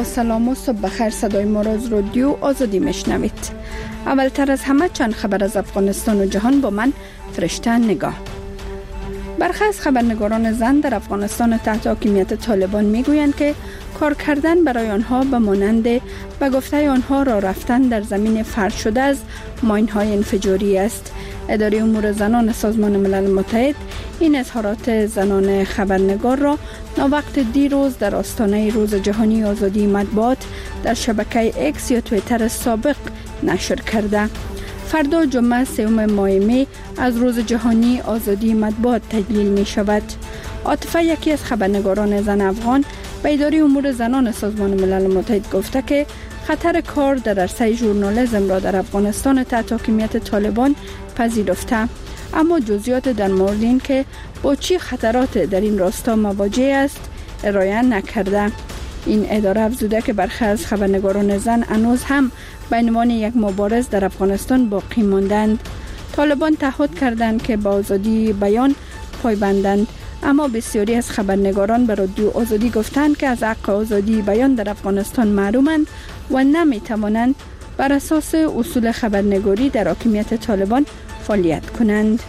سلام و صبح بخیر. صدای ما را از رادیو آزادی میشنوید. اولتر از همه چند خبر از افغانستان و جهان با من فرشته نگاه. برخی از خبرنگاران زن در افغانستان تحت حاکمیت طالبان میگویند که کار کردن برای آنها به مانند به گفته آنها راه رفتن در زمین فرش شده از ماین‌های انفجاری است. اداره امور زنان سازمان ملل متحد این اظهارات زنان خبرنگار را ناوقت دیروز در آستانه روز جهانی آزادی مطبوعات در شبکه اکس یا توییتر سابق نشر کرده. فردا جمعه 3 ماه می از روز جهانی آزادی مطبوعات تجلیل می شود. عاطفه، یکی از خبرنگاران زن افغان، به اداره امور زنان سازمان ملل متحد گفته که خطر کار در عرصه ژورنالیسم را در افغانستان تحت حاکمیت طالبان پذیرفته، اما جزئیات در مورد این که با چه خطرات در این راستا مواجه است ارائه نکرده. این اداره افزوده که برخی از خبرنگاران زن هنوز هم به عنوان یک مبارز در افغانستان باقی ماندند. طالبان تعهد کردند که به آزادی بیان پایبندند، اما بسیاری از خبرنگاران به رادیو آزادی گفتند که از حق آزادی بیان در افغانستان محرومند و نمی توانند بر اساس اصول خبرنگاری در حاکمیت طالبان فعالیت کنند.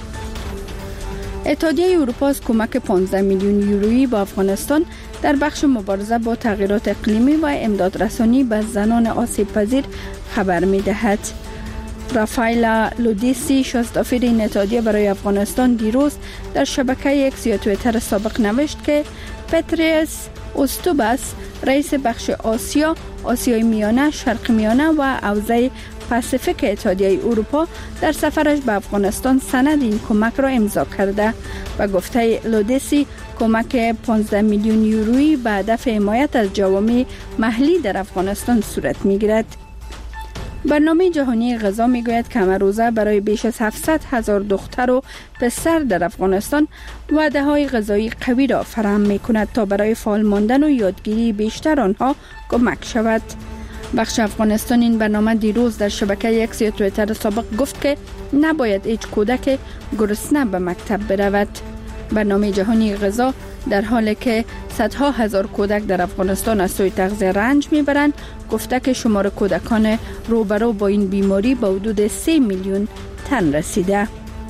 اتحادیه اروپا از کمک 15 میلیون یورویی با افغانستان در بخش مبارزه با تغییرات اقلیمی و امدادرسانی به زنان آسیب پذیر خبر می دهد. رافایلا لودیسی، شاستافیر این اتحادیه برای افغانستان، دیروز در شبکه اکس یا توییتر سابق نوشت که پتریس اوستوباس، رئیس بخش آسیای میانه، شرق میانه و حوزه پاسیفیک اتحادیه اروپا، در سفرش به افغانستان سند این کمک را امضا کرده و گفته لودیسی کمک 15 میلیون یورویی به هدف حمایت از جوامع محلی در افغانستان صورت میگیرد. برنامه جهانی غذا میگوید که همه روزه برای بیش از 700,000 دختر و پسر در افغانستان وعده های غذایی قوی را فراهم میکند تا برای فعال ماندن و یادگیری بیشتر آنها کمک شود. بخش افغانستان این برنامه دیروز در شبکه اکس یا توییتر سابق گفت که نباید هیچ کودک گرسنه به مکتب برود. برنامه جهانی غذا در حالی که صدها هزار کودک در افغانستان از سوی تغذیه رنج میبرند، گفته که شمار کودکان روبرو با این بیماری به حدود 3 میلیون تن رسیده.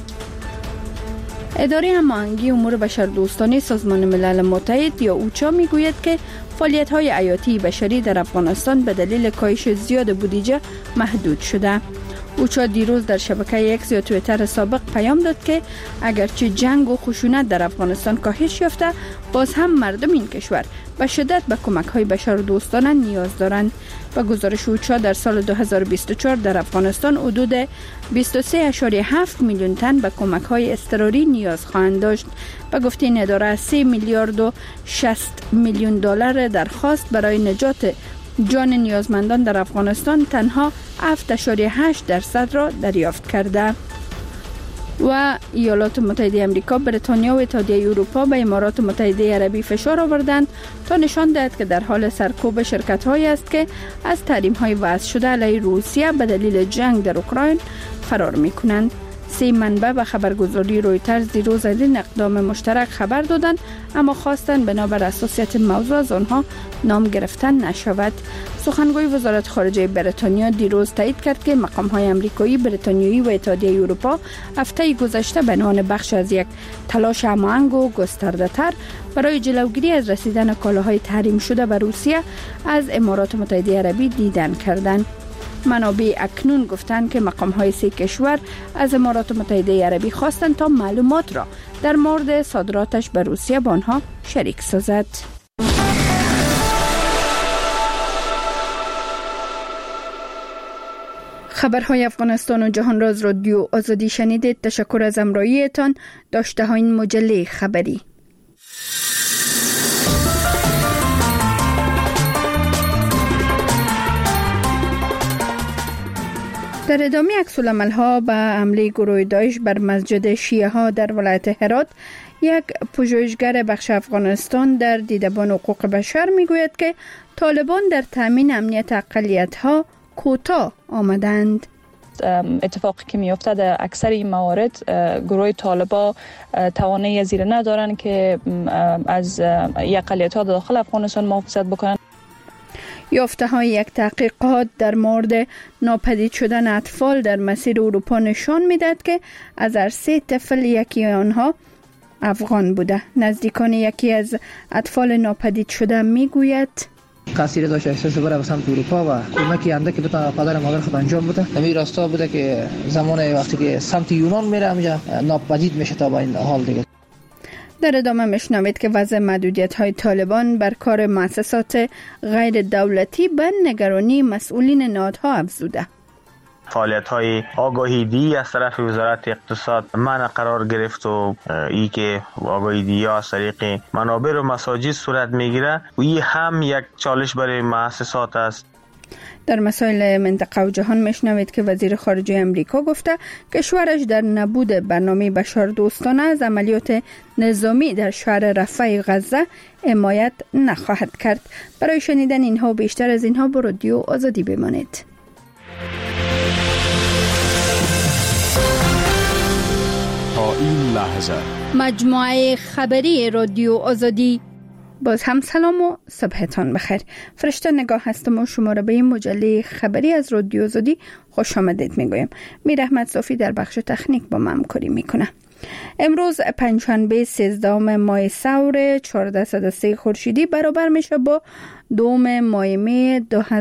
اداره هماهنگی امور بشردوستانه سازمان ملل متحد یا اوچا میگوید که فعالیت‌های حیاتی بشری در افغانستان به دلیل کاهش زیاد بودجه محدود شده. اوچا دیروز در شبکه اکس یا توییتر سابق پیام داد که اگرچه جنگ و خشونت در افغانستان کاهش یافته، باز هم مردم این کشور به شدت به کمک‌های بشردوستانه نیاز دارند. به گزارش اوچا در سال 2024 در افغانستان حدود 23.7 میلیون تن به کمک‌های اضطراری نیاز خواهند داشت. به گفته این اداره 3 میلیارد و 60 میلیون دلار درخواست برای نجات جان نیازمندان در افغانستان تنها 7.8% را دریافت کرده. و ایالات متحده آمریکا، بریتانیا و اتحادیه اروپا به امارات متحده عربی فشار آوردند تا نشان دهد که در حال سرکوب شرکت‌هایی است که از تحریم‌های وضع شده علیه روسیه به دلیل جنگ در اوکراین فرار می‌کنند. 3 منبع به خبرگزاری رویترز دیروز از این اقدام مشترک خبر دادند، اما خواستند بنابر حساسیت موضوع از آنها نام گرفتن نشود. سخنگوی وزارت خارجه بریتانیا دیروز تایید کرد که مقام‌های آمریکایی، بریتانیایی و اتحادیه اروپا هفته گذشته به عنوان بخش از یک تلاش هماهنگ و گسترده‌تر برای جلوگیری از رسیدن کالاهای تحریم شده به روسیه از امارات متحده عربی دیدن کردند. منابع اکنون گفتند که مقام‌های 3 کشور از امارات متحده عربی خواستند تا معلومات را در مورد صادراتش به روسیه با آنها شریک سازد. خبرهای افغانستان و جهان را از رادیو آزادی شنیدید. تشکر از همراهیتان. داشته ها این مجله خبری. در ادامه عکس‌العمل‌ها به حمله گروه داعش بر مسجد شیعه ها در ولایت هرات، یک پژوهشگر بخش افغانستان در دیدبان حقوق بشر میگوید که طالبان در تامین امنیت اقلیت‌ها کوتاه آمدند. اتفاقی که میفته در اکثر این موارد گروه طالبا توانایی زیر ندارن که از اقلیت‌ها داخل افغانستان محافظت بکنن. یافته‌های یک تحقیقات در مورد ناپدید شدن اطفال در مسیر اروپا نشان می‌دهد که از هر 3 طفل یکی آنها افغان بوده. نزدیکان یکی از اطفال ناپدید شده میگوید تاثیر داشت احساس بره به سمت اروپا و کمکی انده که بتونه پدر مادر خود انجام بده. همین راستا بوده که زمان وقتی که سمت یونان میره همینجا ناپدید میشه تا با این حال دیگه. در ادامه میشنوید که وضع محدودیت‌های طالبان بر کار مؤسسات غیر دولتی به نگرانی مسئولین نهادها افزوده. فعالیت‌های آگاهی‌دهی از طرف وزارت اقتصاد منع قرار گرفت و ای که آگاهی‌دهی از طریق منابر و مساجد صورت میگیره و این هم یک چالش برای مؤسسات است. در مسائل منطقه و جهان میشنوید که وزیر خارجه امریکا گفته کشورش در نبود برنامه بشردوستانه از عملیات نظامی در شهر رفح غزه حمایت نخواهد کرد. برای شنیدن اینها و بیشتر از اینها با رادیو آزادی بمانید. تا این لحظه مجموعه خبری رادیو آزادی. باز هم سلام و صبحتان بخیر. فرشته نگاه هستم و شما را به این مجله خبری از رادیو آزادی خوش آمدید میگویم. میر احمد صافی در بخش تکنیک با من همکاری میکنه. امروز پنجشنبه 13 ماه ثور 1403 خورشیدی برابر میشه با 2 ماه می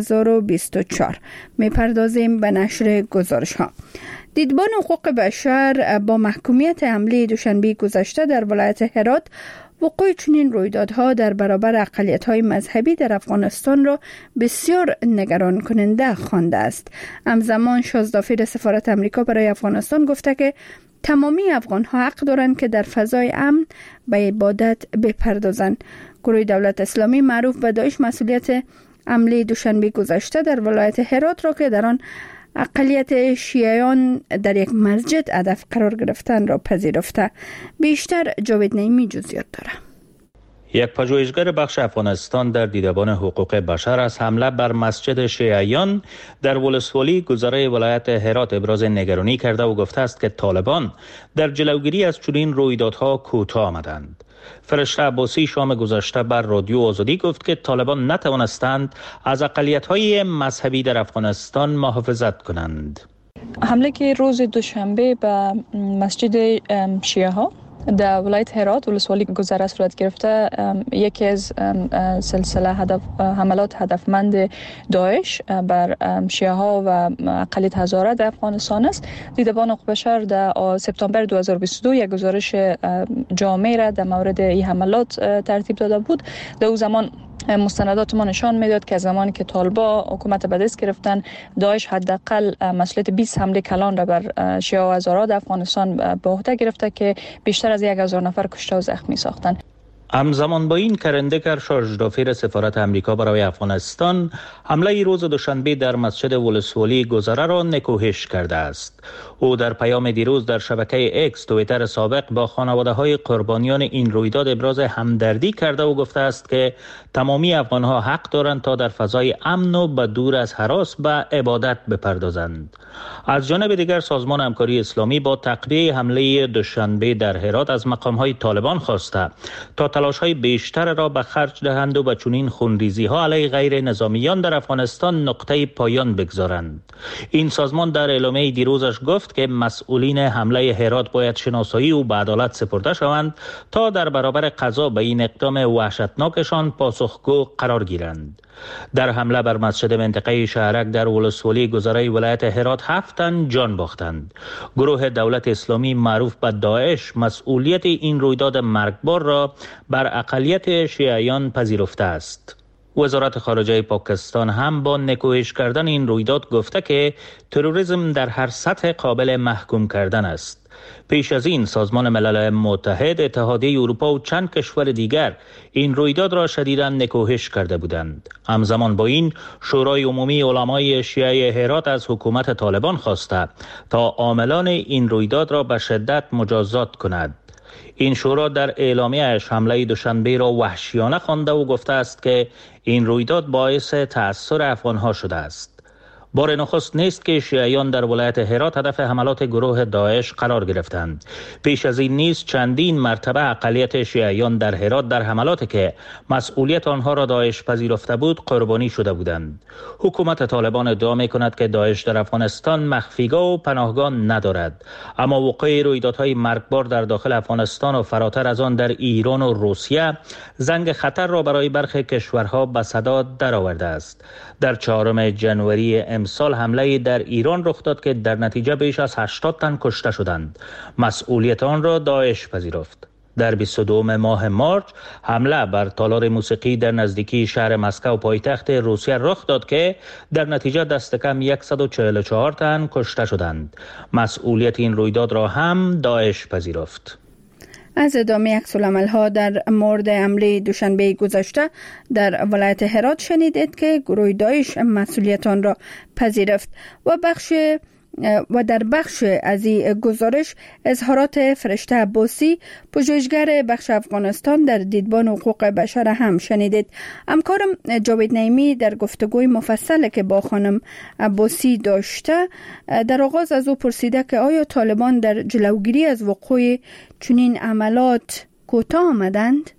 2024. میپردازیم به نشر گزارش ها. دیدبان حقوق بشر با محکومیت حمله دوشنبه گذشته در ولایت هرات وقوع چنین رویدادها در برابر اقلیت‌های مذهبی در افغانستان را بسیار نگران کننده خوانده است. همزمان شازدافیر سفارت امریکا برای افغانستان گفته که تمامی افغان‌ها حق دارند که در فضای امن به عبادت بپردازند. گروه دولت اسلامی معروف به داعش مسئولیت حمله دوشنبه گذشته در ولایت هرات را که در آن اقلیت شیعیان در یک مسجد هدف قرار گرفتن را پذیرفته. بیشتر جاوید نعیمی جزئیات داره. یک پژوهشگر بخش افغانستان در دیدبان حقوق بشر از حمله بر مسجد شیعیان در ولسوالی گذره ولایت هرات ابراز نگرانی کرده و گفته است که طالبان در جلوگیری از چنین رویدادها کوتاه آمدند. فرشته عباسی شام گذشته بر رادیو آزادی گفت که طالبان نتوانستند از اقلیت‌های مذهبی در افغانستان محافظت کنند. حمله که روز دوشنبه به مسجد شیعه ها در ولایت هرات ولسوالی گذره صورت گرفته یکی از سلسله حملات هدفمند داعش بر شیعه ها و اقلیت هزاره در افغانستان است. دیدبان حقوق بشر در سپتامبر 2022 یک گزارش جامع را در مورد این حملات ترتیب داده بود. در اون زمان مستندات ما نشان میداد که زمانی که طالبا حکومت به دست گرفتن داعش حداقل مسئولیت 20 حمله کلان را بر شیعه و هزاره در افغانستان به عهده گرفته که بیشتر از 1000 نفر کشته و زخمی ساختن. همزمان با این کرندکر شارژدافیر سفارت امریکا برای افغانستان حمله روز دوشنبه در مسجد ولسوالی گذره را نکوهش کرده است. او در پیام دیروز در شبکه اکس توییتر سابق با خانواده های قربانیان این رویداد ابراز همدردی کرده و گفته است که تمامی افغانها حق دارند تا در فضای امن و به دور از هراس به عبادت بپردازند. از جانب دیگر سازمان همکاری اسلامی با تعقیب حمله دوشنبه در هرات از مقام‌های طالبان خواسته تا تلاش‌های بیشتر را به خرج دهند و به چنین خونریزی‌ها علیه غیر نظامیان در افغانستان نقطه پایان بگذارند. این سازمان در اعلامیه دیروزش گفت که مسئولین حمله هرات باید شناسایی و به عدالت سپرده شوند تا در برابر قضا به این اقدام وحشتناکشان پاسخگو قرار گیرند. در حمله بر مسجد منطقه شهرک در ولسوالی گذره ولایت هرات 7 تن جان باختند. گروه دولت اسلامی معروف به داعش مسئولیت این رویداد مرگبار را بر اقلیت شیعیان پذیرفته است. وزارت خارجه پاکستان هم با نکوهش کردن این رویداد گفته که تروریسم در هر سطح قابل محکوم کردن است. پیش از این سازمان ملل متحد، اتحادیه اروپا و چند کشور دیگر این رویداد را شدیداً نکوهش کرده بودند. همزمان با این شورای عمومی علمای شیعه هرات از حکومت طالبان خواسته تا عاملان این رویداد را به شدت مجازات کند. این شورا در اعلامیه‌اش حمله دوشنبه را وحشیانه خوانده و گفته است که این رویداد باعث تأثیر افغان‌ها شده است. بار نخست نیست که شیعیان در ولایت هرات هدف حملات گروه داعش قرار گرفتند. پیش از این نیز چندین مرتبه اقلیت شیعیان در هرات در حملاتی که مسئولیت آنها را داعش پذیرفته بود قربانی شده بودند. حکومت طالبان ادعا می‌کند که داعش در افغانستان مخفیگاه و پناهگاه ندارد، اما وقوع رویدادهای مرگبار در داخل افغانستان و فراتر از آن در ایران و روسیه زنگ خطر را برای برخی کشورها به صدا درآورده است. در 4 ژانویه امسال حمله در ایران رخ داد که در نتیجه بیش از 80 تن کشته شدند. مسئولیت آن را داعش پذیرفت. در 22 ماه مارچ حمله بر تالار موسیقی در نزدیکی شهر مسکو پایتخت روسیه رخ داد که در نتیجه دست کم 144 تن کشته شدند. مسئولیت این رویداد را هم داعش پذیرفت. از ادامه عکس‌العمل‌ها در مورد حمله دوشنبه گذشته در ولایت هرات شنیدید که گروه داعش مسئولیت آن را پذیرفت و در بخش از این گزارش اظهارات فرشته عباسی، پژوهشگر بخش افغانستان در دیدبان حقوق بشر هم شنیدید. همکارم جاوید نعیمی در گفتگوی مفصل که با خانم عباسی داشته در آغاز از او پرسیده که آیا طالبان در جلوگیری از وقوع چنین عملات کوتاه آمدند؟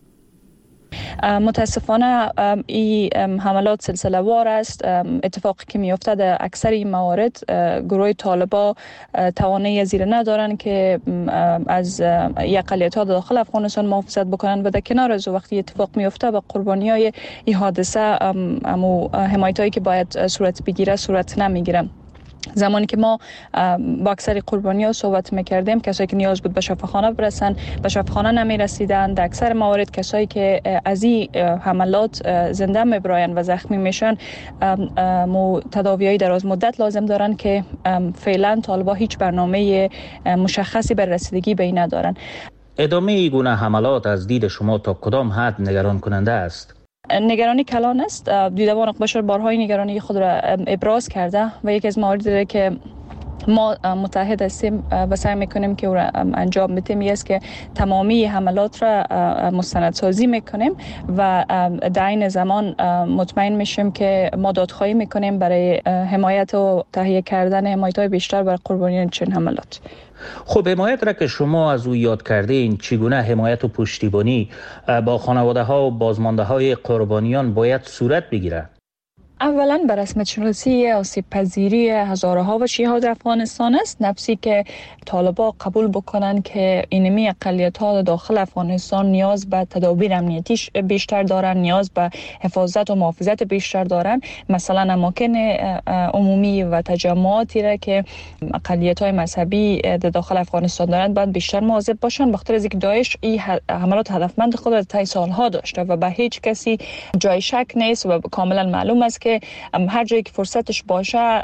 متاسفانه این حملات سلسله وار است. اتفاقی که میفته در اکثر این موارد گروه طالبا توانایی زیر ندارن که از اقلیت‌ها داخل افغانستان محافظت بکنن و در کنار از وقتی اتفاق میفته به قربانیای این حادثه حمایتایی که باید صورت بگیره صورت نمیگیره. زمانی که ما با اکثر قربانی‌ها صحبت می‌کردیم، کسایی که نیاز بود به شفاخانه برسن به شفاخانه نمی‌رسیدند. در اکثر موارد کسایی که از این حملات زنده می‌براین و زخمی میشن تداوی‌های دراز مدت لازم دارن که فعلا طالبا هیچ برنامه مشخصی بر رسیدگی به این ندارن. ادامه این گونه حملات از دید شما تا کدام حد نگران کننده است؟ نگرانی کلان است. دیدبان حقوق بشر بارهای نگرانی خود را ابراز کرده و یکی از مواردی که ما متحد هستیم و سعی میکنیم که او را انجام بدیم است که تمامی حملات را مستندسازی میکنیم و در این زمان مطمئن میشیم که ما دادخواهی میکنیم برای حمایت و تهیه کردن حمایت‌های بیشتر برای قربانیان چنین حملات. خب حمایت را که شما از او یاد کرده این چگونه حمایت و پشتیبانی با خانواده ها و بازمانده های قربانیان باید صورت بگیره؟ اولا بر رسمیت شناسی آسیب پذیری هزارها و شیعه در افغانستان است، نفسی که طالبا قبول بکنن که اینمی اقلیت‌ها داخل افغانستان نیاز به تدابیر امنیتی بیشتر دارن، نیاز به حفاظت و محافظت بیشتر دارن. مثلا اماکن عمومی و تجمعاتی را که اقلیت‌های مذهبی داخل افغانستان دارند باید بیشتر مواظب باشن، بخاطر از اینکه داعش این حملات هدفمند خود را طی سالها داشته و به هیچ کسی جای شک نیست و کاملا معلوم است که هر جایی که فرصتش باشه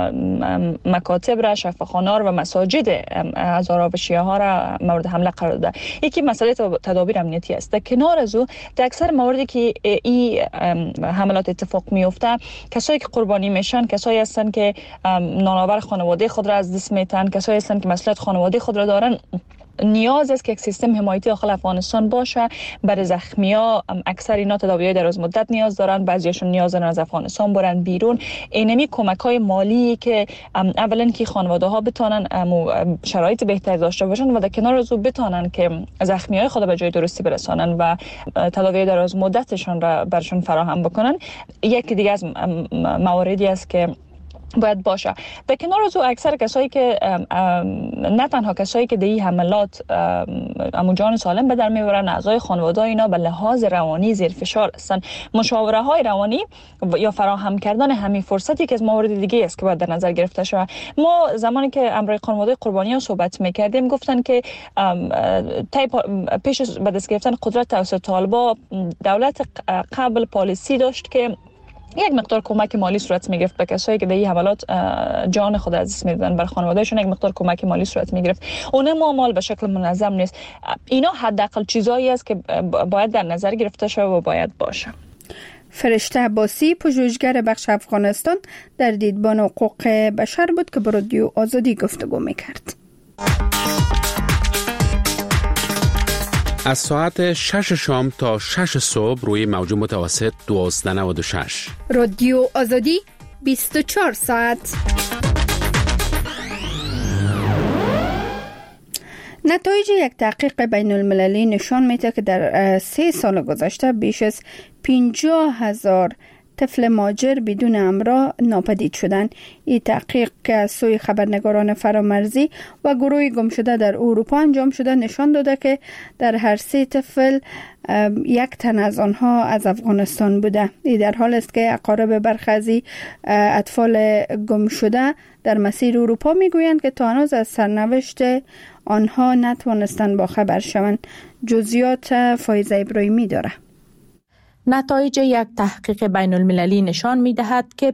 مکاتب را، شفاخانه‌ها و مساجد هزارها و شیعه ها را مورد حمله قرار داده. یکی مسئله تدابیر امنیتی است. در کنار از او در اکثر مواردی که این حملات اتفاق میفته کسایی که قربانی میشن کسایی هستن که نانآور خانواده خود را از دست میدن، کسایی هستن که مسئولیت خانواده خود را دارن. نیاز است که یک سیستم حمایتی داخل افغانستان باشه برای زخمی‌ها. اکثر اینا تداوی‌های دراز مدت نیاز دارن، بعضیشون نیاز دارن از افغانستان برن بیرون. اینمی کمک‌های مالی که اولا که خانواده‌ها بتونن شرایط بهتری داشته باشن و در کنار از او بتونن که زخمی‌های خود به جای درستی برسانن و تداوی دراز مدتشون را برشون فراهم بکنن. یکی دیگه از مواردی است که باید باشه. در کنار از او اکثر کسایی که نه تنها کسایی که در این حملات جان سالم به در میبرن، اعضای خانواده اینا به لحاظ روانی زیر فشار هستن. مشاوره های روانی یا فراهم کردن همین فرصتی که از موارد دیگه است که باید در نظر گرفته شود. ما زمانی که امروی خانواده قربانیان صحبت میکردیم گفتن که پیش به دست گرفتن قدرت توسط طالبا دولت قبل پالیسی داشت که یک مقدار کمک مالی صورت میگرفت به کسایی که در این حملات جان خود از دست میدادن، بر خانوادهشون یک مقدار کمک مالی صورت میگرفت. اون معامل به شکل منظم نیست. اینا حداقل چیزایی است که باید در نظر گرفته شود و باید باشه. فرشته عباسی، پژوهشگر بخش افغانستان در دیدبان حقوق بشر بود که با رادیو آزادی گفتگو میکرد. از ساعت 6 شام تا 6 صبح روی موج متوسط 1296 رادیو آزادی، 24 ساعت. نتایج یک تحقیق بین المللی نشان میده که در 3 سال گذشته بیش از 50,000 طفل مهاجر بدون همراه ناپدید شدند. این تحقیق که از سوی خبرنگاران فرامرزی و گروه گمشده در اروپا انجام شده نشان داده که در هر 3 طفل 1 تن از آنها از افغانستان بوده. این در حال است که اقارب برخی اطفال گمشده در مسیر اروپا میگویند که تا هنوز از سرنوشت آنها نتوانستند باخبر شوند. جزئیات فایزه ابراهیمی داره. نتایج یک تحقیق بین المللی نشان می دهد که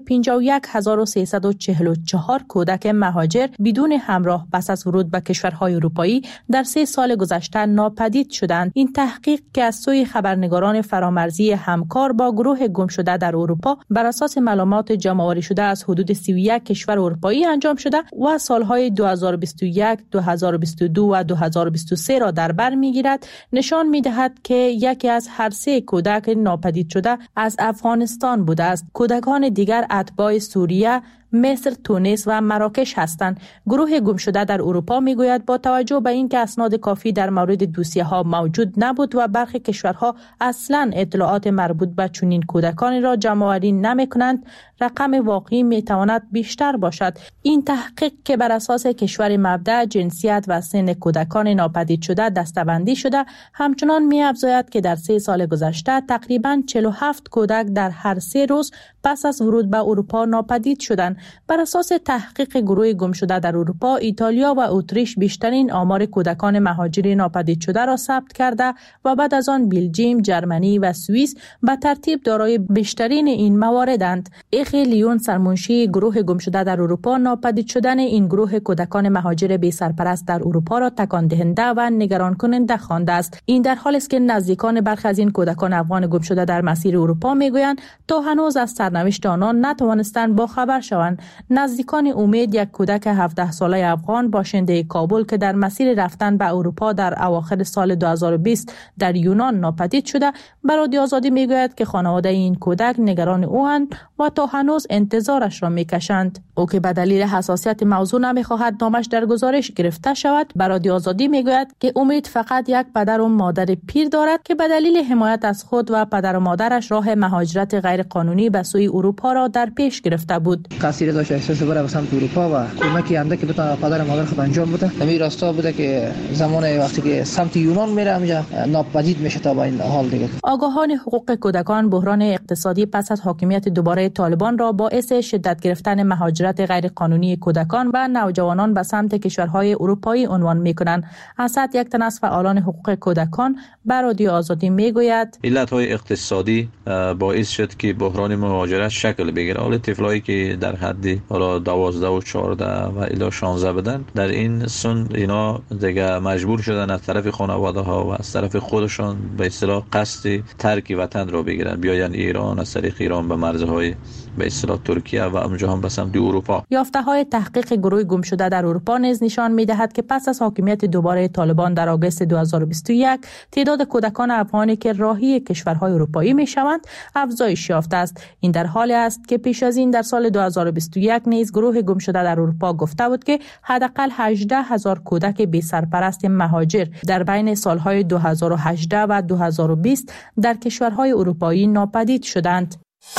51,344 کودک مهاجر بدون همراه پس از ورود به کشورهای اروپایی در 3 سال گذشته ناپدید شدند. این تحقیق که از سوی خبرنگاران فرامرزی همکار با گروه گمشده در اروپا بر اساس معلومات جمع‌آوری شده از حدود 31 کشور اروپایی انجام شده و سالهای 2021، 2022 و 2023 را در بر می‌گیرد، نشان می‌دهد که یکی از هر 3 کودک ناپدید شده از افغانستان بوده است. کودکان دیگر اتباع سوریه، مصر، تونس و مراکش هستند. گروه گمشده در اروپا میگوید با توجه به اینکه اسناد کافی در مورد دوسیه ها موجود نبود و برخی کشورها اصلاً اطلاعات مربوط به چنین کودکانی را جمع‌آوری نمی‌کنند، رقم واقعی میتواند بیشتر باشد. این تحقیق که بر اساس کشور مبدأ، جنسیت و سن کودکان ناپدید شده دسته‌بندی شده، همچنان می‌افزاید که در 3 سال گذشته تقریباً 47 کودک در هر 3 روز پس از ورود به اروپا ناپدید شدند. بر اساس تحقیق گروه گمشده در اروپا، ایتالیا و اتریش بیشترین آمار کودکان مهاجر ناپدید شده را ثبت کرده و بعد از آن بلژیم، جرمنی و سوئیس به ترتیب دارای بیشترین این مواردند. اخی لیون، سرمنشی گروه گمشده در اروپا، ناپدید شدن این گروه کودکان مهاجر بی سرپرست در اروپا را تکان دهنده و نگران کننده خوانده است. این در حالی است که نزدیکان برخی از این کودکان افغان گمشده در مسیر اروپا میگویند تا هنوز از سرنوشت آنان نتوانستند با خبر شوند. نزدیکان امید، یک کودک 17 ساله افغان باشنده کابل که در مسیر رفتن به اروپا در اواخر سال 2020 در یونان ناپدید شده، به رادیو آزادی میگوید که خانواده این کودک نگران اوند و تا هنوز انتظارش را میکشند. او که به دلیل حساسیت موضوع نمیخواهد نامش در گزارش گرفته شود، به رادیو آزادی میگوید که امید فقط یک پدر و مادر پیر دارد که به دلیل حمایت از خود و پدر و مادرش راه مهاجرت غیر قانونی به سوی اروپا را در پیش گرفته بود. کسی داشت احساس بره به سمت اروپا و کمکی انده که بتونه پدر مادر خود انجام بده. همین راستا بوده که زمان وقتی که سمت یونان میره اونجا ناپدید میشه تا با این حال دیگه. آگاهان حقوق کودکان بحران اقتصادی پس از حاکمیت دوباره طالبان را باعث شدت گرفتن مهاجرت غیر قانونی کودکان و نوجوانان به سمت کشورهای اروپایی عنوان میکنند. اسد، یک تن از فعالان حقوق کودکان، به رادیو آزادی میگوید علت‌های اقتصادی باعث شد که بحران مهاجرت شکل بگیره. حال طفلایی که در حد حالا 12 و 14 و الی 16 بدن، در این سن اینا دیگه مجبور شدن از طرف خانواده ها و از طرف خودشان به اصطلاح قصد ترک وطن را بگیرن، بیاین ایران، از طریق ایران به مرزهای به اصطلاح ترکیه و اونجا هم به سمت اروپا. یافته‌های تحقیق گروه گمشده در اروپا نیز نشان می‌دهد که پس از حاکمیت دوباره طالبان در آگوست 2021 تعداد کودکان افغانی که راهی کشورهای اروپایی می‌شوند افزایش یافته است. این در حالی است که پیش از این در سال 2021 نیز گروه گمشده در اروپا گفته بود که حداقل 18,000 کودک بی سرپرست مهاجر در بین سالهای 2018 و 2020 در کشورهای اروپایی ناپدید شدند.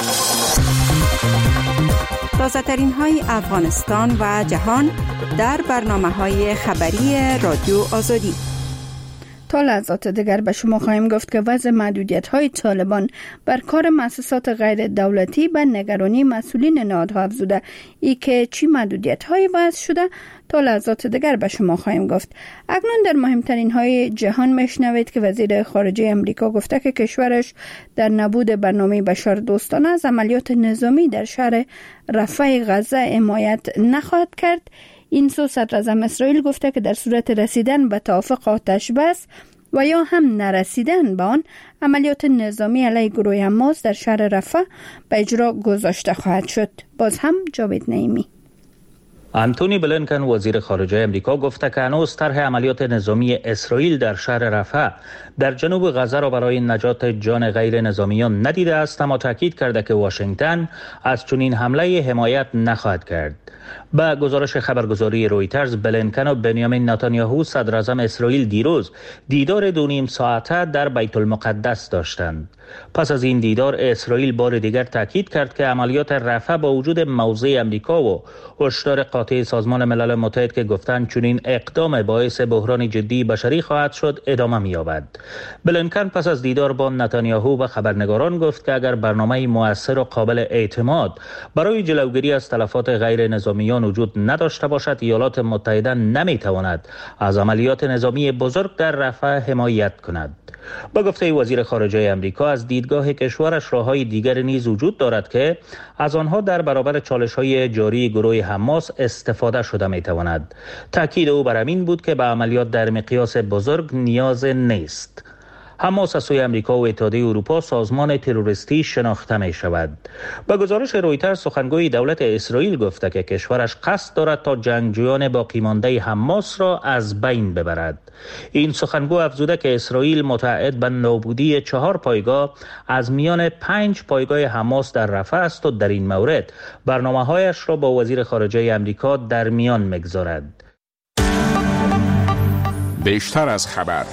تازه‌ترین های افغانستان و جهان در برنامه‌های خبری رادیو آزادی. تا لحظات دیگر به شما خواهیم گفت که وضع محدودیت‌های طالبان بر کار مؤسسات غیر دولتی به نگرانی مسئولین نهادها افزوده. ای که چی محدودیت‌هایی وضع شده تا لحظات دیگر به شما خواهیم گفت. اکنون در مهمترین های جهان میشنوید که وزیر خارجه امریکا گفته که کشورش در نبود برنامه بشردوستانه از عملیات نظامی در شهر رفح غزه حمایت نخواهد کرد. این سو صدراعظم اسرائیل گفته که در صورت رسیدن به توافق آتش بس و یا هم نرسیدن به آن، عملیات نظامی علیه گروه حماس در شهر رفح به اجرا گذاشته خواهد شد. باز هم جاوید نعیمی. آنتونی بلینکن وزیر خارجه امریکا گفته که هنوز طرح عملیات نظامی اسرائیل در شهر رفح در جنوب غزه را برای نجات جان غیر نظامیان ندیده است، اما تاکید کرده که واشنگتن از چنین حمله حمایت نخواهد کرد. با گزارش خبرگزاری رویترز، بلینکن و بنیامین نتانیاهو صدر اعظم اسرائیل دیروز دیدار 2.5 ساعته در بیت المقدس داشتند. پس از این دیدار اسرائیل بار دیگر تاکید کرد که عملیات رفح با وجود موضع امریکا و هشدار قاطع سازمان ملل متحد که گفتند چنین اقدام باعث بحران جدی بشری خواهد شد ادامه می‌یابد. بلینکن پس از دیدار با نتانیاهو و خبرنگاران گفت که اگر برنامه مؤثر و قابل اعتماد برای جلوگیری از تلفات غیر نظامیان وجود نداشته باشد، ایالات متحده نمی‌تواند از عملیات نظامی بزرگ در رفح حمایت کند. با گفته وزیر خارجه امریکا، از دیدگاه کشورش راه‌های دیگر نیز وجود دارد که از آنها در برابر چالش‌های جاری گروه حماس استفاده شده می‌تواند. تاکید او بر این بود که به عملیات در مقیاس بزرگ نیاز نیست. حماس از سوی امریکا و اتحادیه اروپا سازمان تروریستی شناخته می شود. با گزارش رویترز، سخنگوی دولت اسرائیل گفته که کشورش قصد دارد تا جنگجویان باقی مانده حماس را از بین ببرد. این سخنگو افزوده که اسرائیل متعهد به نابودی 4 پایگاه از میان 5 پایگاه حماس در رفح است و در این مورد برنامه‌هایش را با وزیر خارجه امریکا در میان می‌گذارد. بیشتر از خبر.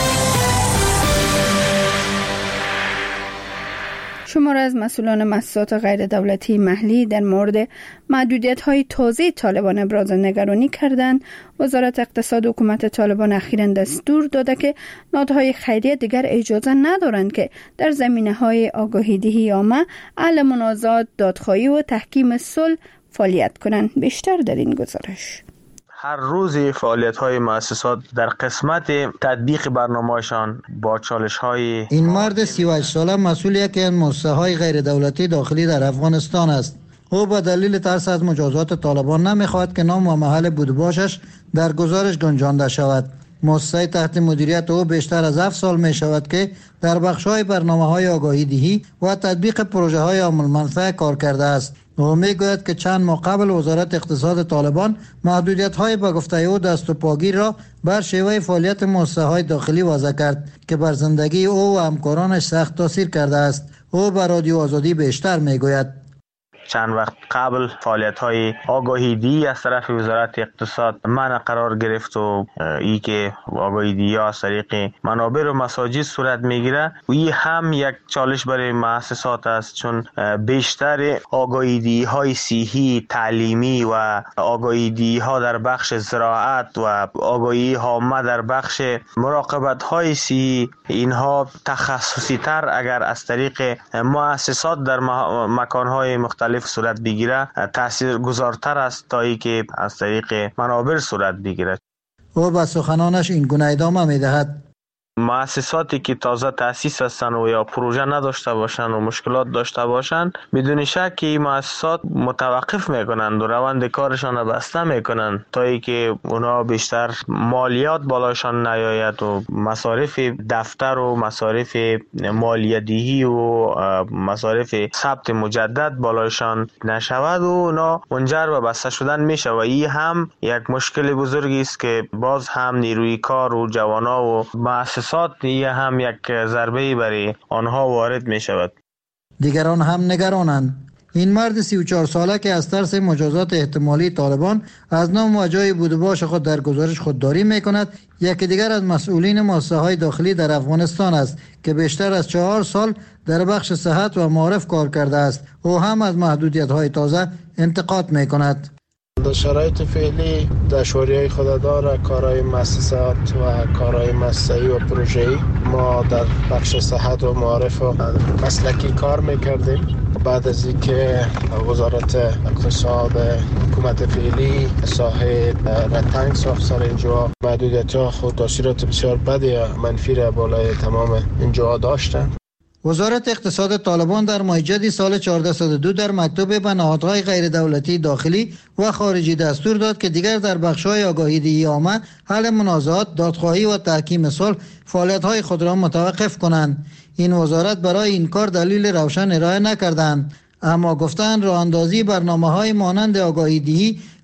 شمار از مسئولان مؤسسات غیر دولتی محلی در مورد محدودیت‌های تازه طالبان ابراز نگرانی کردند. وزارت اقتصاد حکومت طالبان اخیراً دستور داده که نهادهای خیریه دیگر اجازه ندارند که در زمینه‌های آگاهی‌دهی عامه، حل منازعات، دادخواهی و تحکیم صلح فعالیت کنند. بیشتر در این گزارش. هر روز فعالیت‌های مؤسسات در قسمت تطبیق برنامه‌شان با چالش‌های این مرد 38 ساله مسئول یکی از مؤسسه‌های غیر دولتی داخلی در افغانستان است. او به دلیل ترس از مجازات طالبان نمی‌خواهد که نام و محل بودباشش در گزارش گنجانده شود. مؤسسه تحت مدیریت او بیشتر از 7 سال می شود که در بخش‌های برنامه‌های آگاهی دهی و تطبیق پروژه‌های عامل منفعه کار کرده است. او میگوید که چند ماه قبل وزارت اقتصاد طالبان محدودیت‌های به گفته او دست و پاگیر را بر شیوه فعالیت مؤسسه‌های داخلی وضع کرد که بر زندگی او و همکارانش سخت تاثیر کرده است. او به رادیو آزادی بیشتر میگوید. چند وقت قبل فعالیت‌های آگاهی‌دهی از طرف وزارت اقتصاد منع قرار گرفت و ای که آگاهی‌دهی از طریق منابر و مساجد صورت میگیره و این هم یک چالش برای مؤسسات است، چون بیشتر آگاهی‌دهی‌های صحی، تعلیمی و آگاهی‌دهی‌ها در بخش زراعت و آگاهی عامه در بخش مراقبت‌های صحی، اینها تخصصی تر اگر از طریق مؤسسات در مکان‌های مختلف صورت بگیره تأثیر گذارتر است تا ای که از طریق منابر صورت بگیره. او به سخنانش این گونه ادامه میدهد. مؤسساتی که تازه تأسیس هستند و یا پروژه نداشته باشند و مشکلات داشته باشند، بدون شک این مؤسسات متوقف میکنند و روند کارشان را بسته میکنند تا اینکه اونا بیشتر مالیات بالاشان نیاید و مصارف دفتر و مصارف مالیات‌دهی و مصارف ثبت مجدد بالاشان نشود و اونا منجر به بسته شدن میشه و این هم یک مشکل بزرگی است که باز هم نیروی کار و جوانا و مؤسسات یه هم یک ضربه برای آنها وارد می شود. دیگران هم نگرانند. این مرد 34 ساله که از ترس مجازات احتمالی طالبان از نام و جای بودباش خود در گزارش خودداری می کند، یکی دیگر از مسئولین مؤسسه‌های داخلی در افغانستان است که بیشتر از 4 سال در بخش صحت و معارف کار کرده است. او هم از محدودیت‌های تازه انتقاد می کند. در شرایط فعلی دشواری‌های خود داره، کارهای مؤسسات و کارهای مؤسسه‌ای و پروژه‌ای. ما در بخش صحت و معارف و مسلکی کار میکردیم. بعد از اینکه وزارت اقتصاد حکومت فعلی ساحه رتنگ ساخت سر اینجا، محدودیت‌ها خود تاثیرات بسیار بدی منفی را بالای تمام اینجا داشتند. وزارت اقتصاد طالبان در ماه جدی سال 1402 در مکتوب به نهادهای غیر دولتی داخلی و خارجی دستور داد که دیگر در بخش‌های آگاهی‌دهی عامه، حل منازعات، دادخواهی و تحکیم صلح فعالیت‌های خود را متوقف کنند. این وزارت برای این کار دلیل روشن ارائه نکردند، اما گفتند راه اندازی برنامه‌های مانند آگاهی‌دهی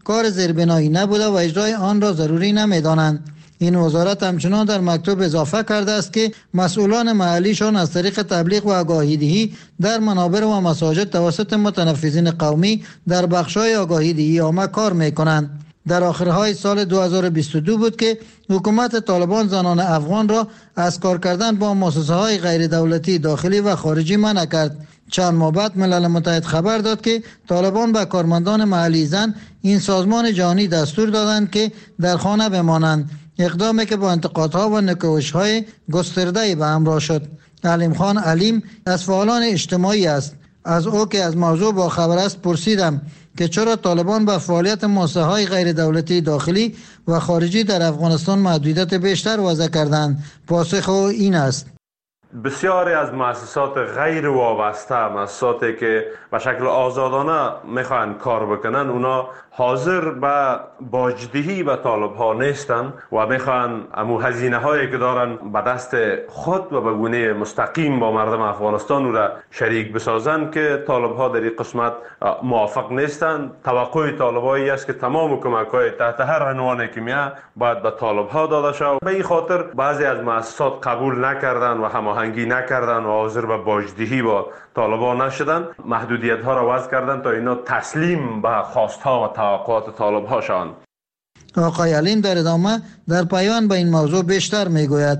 کار زیربنایی نبوده و اجرای آن را ضروری نمی‌دانند. این وزارت همچنان در مکتوب اضافه کرده است که مسئولان محلیشان از طریق تبلیغ و آگاهی‌دهی در منابر و مساجد توسط متنفذین قومی در بخش‌های آگاهی‌دهی عامه کار می‌کنند. در آخرهای سال 2022 بود که حکومت طالبان زنان افغان را از کار کردن با مؤسسه‌های غیر دولتی داخلی و خارجی منع کرد. چند ماه بعد ملل متحد خبر داد که طالبان به کارمندان محلی زن این سازمان جهانی دستور دادند که در خانه بمانند، اقدامی که با انتقادها و نکوش‌های گسترده‌ای به همراه شد. علیم خان علیم از فعالان اجتماعی است. از او که از موضوع با خبر است پرسیدم که چرا طالبان به فعالیت مؤسسه‌های غیر دولتی داخلی و خارجی در افغانستان محدودیت بیشتر وضع کردند. پاسخ او این است: بسیاری از مؤسسات غیر وابسته، مؤسساتی که به شکل آزادانه میخوان کار بکنن، اونا حاضر به باجدهی به طالب ها نیستن و میخوان امو هزینه هایی که دارن به دست خود و به گونه مستقیم با مردم افغانستان او را شریک بسازن که طالب ها در این قسمت موافق نیستن. توقع طالب هایی است که تمام کمک های تحت هر عنوانی که میاد باید به طالب ها داده شود. به این خاطر بعضی از مؤسسات قبول نکردن و هماهنگی نکردن و حاضر به باجدهی با طالبان نشدن، محدودیت ها را وضع کردن تا اینا تسلیم به خواست ها و توقعات طالب ها شوند. آقای علیم در ادامه در پیوند به این موضوع بیشتر میگوید: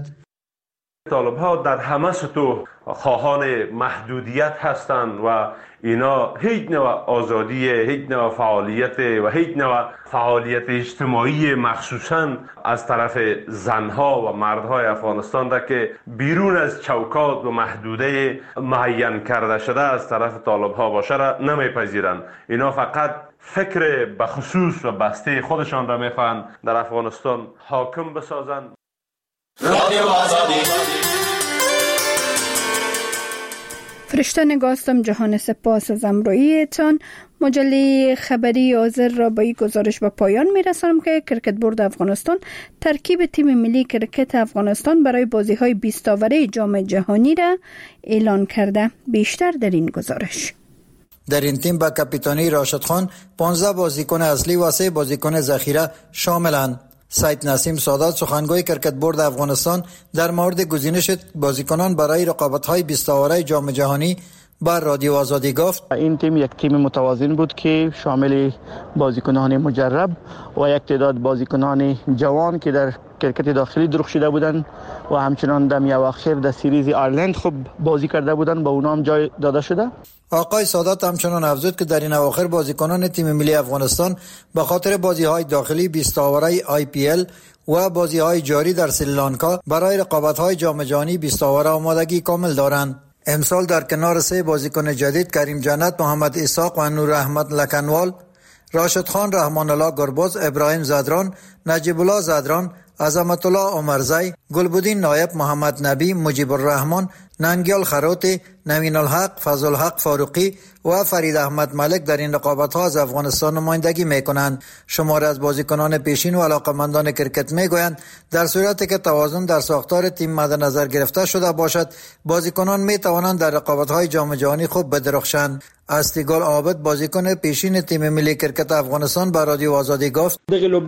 طالب ها در همه سطوح خواهان محدودیت هستند و اینا هیچ نوع آزادی، هیچ نوع فعالیت و هیچ نوع فعالیت اجتماعی مخصوصا از طرف زنها و مردهای افغانستان را که بیرون از چوکات و محدوده معین کرده شده از طرف طالب ها باشه را نمیپذیرند. اینا فقط فکر بخصوص و بسته خودشان را میخوان در افغانستان حاکم بسازند. رادیو آزادی. فرشته نگاستم جهان، سپاس از امرویتان. مجله خبری حاضر را با این گزارش به پایان میرسانم که کرکت بورد افغانستان ترکیب تیم ملی کرکت افغانستان برای بازی‌های 20 آوره جام جهانی را اعلان کرده. بیشتر در این گزارش. در این تیم با کاپیتانی راشد خان 15 بازیکن اصلی و 3 بازیکن ذخیره شاملند. سید نسیم سادات سخنگوی کرکت بورد افغانستان در مورد گزینش بازیکنان برای رقابت‌های 20 آوره جام جهانی بر رادیو آزادی گفت: این تیم یک تیم متوازن بود که شامل بازیکنان مجرب و یک تعداد بازیکنان جوان که در کرکت داخلی درخشیده بودند و همچنان در اواخر در سریز آیرلند خوب بازی کرده بودند، با اونا هم جای داده شده. آقای سادات همچنان افزود که در این اواخر بازیکنان تیم ملی افغانستان به خاطر بازی‌های داخلی 20 آوره IPL و بازی‌های جاری در سریلانکا برای رقابت‌های جام جهانی 20 آوره آمادگی کامل دارند. امسال در کنار 3 بازیکن جدید کریم جنت، محمد اسحاق و نور احمد لکنوال، راشد خان، رحمان الله گربز، ابراهیم زدران، نجیب الله زدران، عظمت الله عمرزی، گلبدین نایب، محمد نبی، مجیب الرحمن، ننگیال خروتی، نوین الحق، فضل الحق فاروقی و فرید احمد ملک در این رقابت‌ها از افغانستان نمایندگی می‌کنند. شمار از بازیکنان پیشین و علاقه‌مندان کرکت می‌گویند در صورتی که توازن در ساختار تیم مد نظر گرفته شده باشد، بازیکنان می‌توانند در رقابت‌های جام جهانی خوب بدرخشند. استیگل عابد بازیکن پیشین تیم ملی کرکت افغانستان به رادیو آزادی گفت: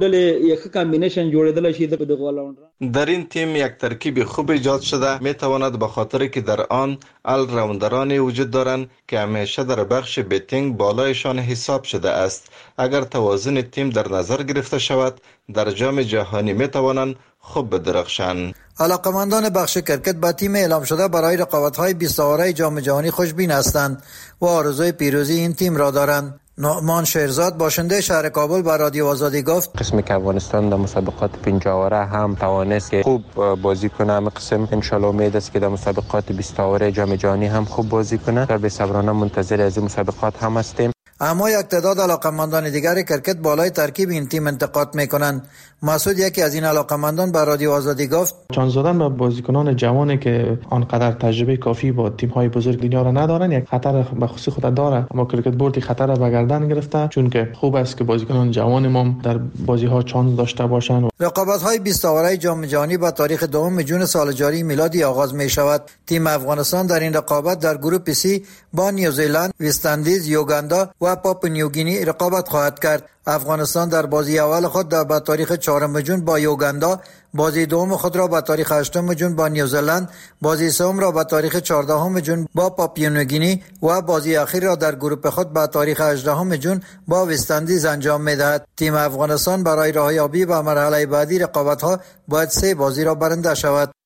در این تیم یک ترکیب خوب ایجاد شده، می‌تواند به خاطر که در آن ال راوندرانی وجود دارند که همیشه در بخش بیتینگ بالایشان حساب شده است. اگر توازن تیم در نظر گرفته شود، در جام جهانی می‌توانند خوب بدرخشند. علاقه‌مندان بخش کرکت با تیم اعلام شده برای رقابت‌های 20 آوره جام جهانی خوشبین هستند و آرزوی پیروزی این تیم را دارند. نعمان شیرزاد باشنده شهر کابل با رادیو آزادی گفت: قسمی که افغانستان در مسابقات 50 آوره هم توانست که خوب بازی کنه، هم قسم ان شاء الله امید است که در مسابقات 20 آوره جام جهانی هم خوب بازی کنه. در بی‌صبرانه منتظر از این مسابقات هم هستیم. اما یک تعداد علاقه‌مندان دیگر کرکت بالای ترکیب این تیم انتقاد می‌کنند. مسعود یکی از این علاقه‌مندان به رادیو آزادی گفت: چانس دادن به بازیکنان جوانی که آنقدر تجربه کافی با تیم‌های بزرگ دنیا را ندارن یک خطر به خصوص خود داره، اما کرکت بورد خطر را به گردن گرفته، چون که خوب است که بازیکنان جوان ما در بازی‌ها چانس داشته باشند. رقابت‌های 20 آوره جام جهانی با تاریخ 2 جون سال جاری میلادی آغاز می‌شود. تیم افغانستان در این رقابت در گروه C با نیوزیلند، وست اندیز، یوگاندا و و پاپو نیوگینی رقابت خواهد کرد. افغانستان در بازی اول خود به تاریخ 4 جون با یوگاندا، بازی دوم خود را به تاریخ 8 جون با نیوزلند، بازی سوم را به تاریخ 14 جون با پاپو نیوگینی و بازی اخیر را در گروه خود به تاریخ 18 جون با وست اندیز انجام می‌دهد. تیم افغانستان برای راهیابی به مرحله بعدی رقابت‌ها باید 3 بازی را برنده شود.